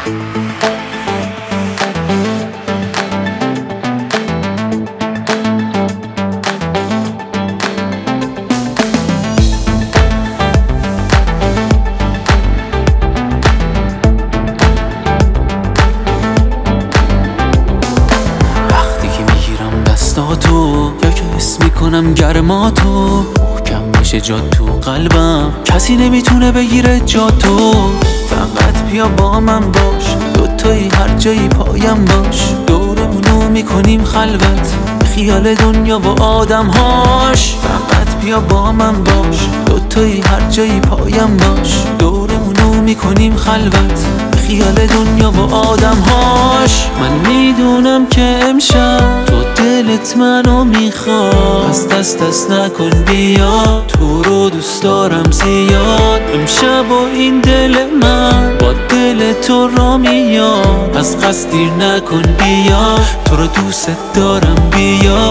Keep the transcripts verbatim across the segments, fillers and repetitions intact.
تو یا که حس میکنم گرماتو محکم میشه جا تو قلبم، کسی نمیتونه بگیره جا تو. فقط بیا با من باش، دوتایی هر جایی پایم باش، دورمونو میکنیم خلوت خیال دنیا و آدمهاش. فقط بیا با من باش، دوتایی هر جایی پایم باش، دورمونو میکنیم خلوت خیال دنیا و آدمهاش. من میدونم که امشب تو دلت منو میخواد، پس دست دست نکن بیا، تو رو دوست دارم زیاد. امشب و این دل من با دل تو را میاد، پس قصد دیر نکن بیا، تو رو دوست دارم بیا.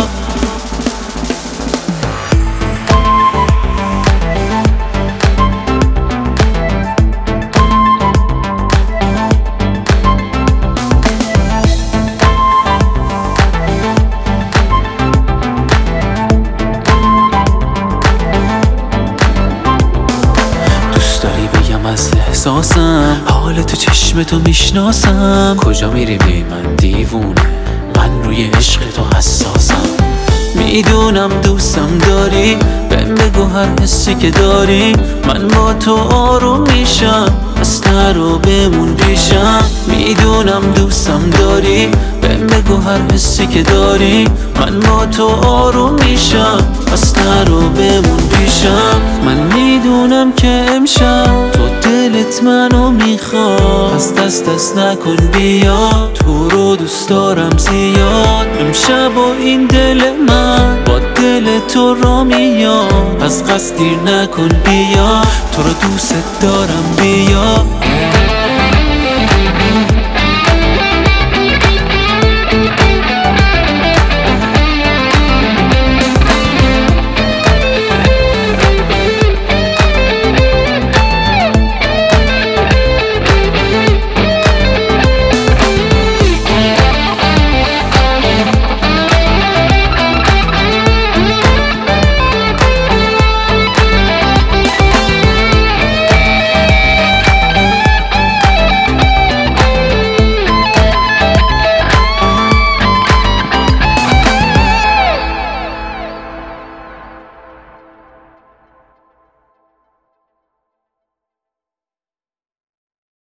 از احساسم حال تو چشم تو میشناسم، کجا میری بی من دیوونه، من روی عشق تو حساسم. میدونم دوستم داری، بهم بگو هر حسی که داری، من با تو آروم میشم، از نرو بمون پیشم. میدونم دوستم داری، بهم بگو هر حسی که داری، من با تو آروم میشم، از نرو بمون پیشم. من میدونم که امشب تو دلت منو میخواد، پس دست دست نکن بیا، تو رو دوست دارم زیاد. امشب و این دل من با دل تو را میاد، پس قصد دیر نکن بیا، تو رو دوست دارم بیا.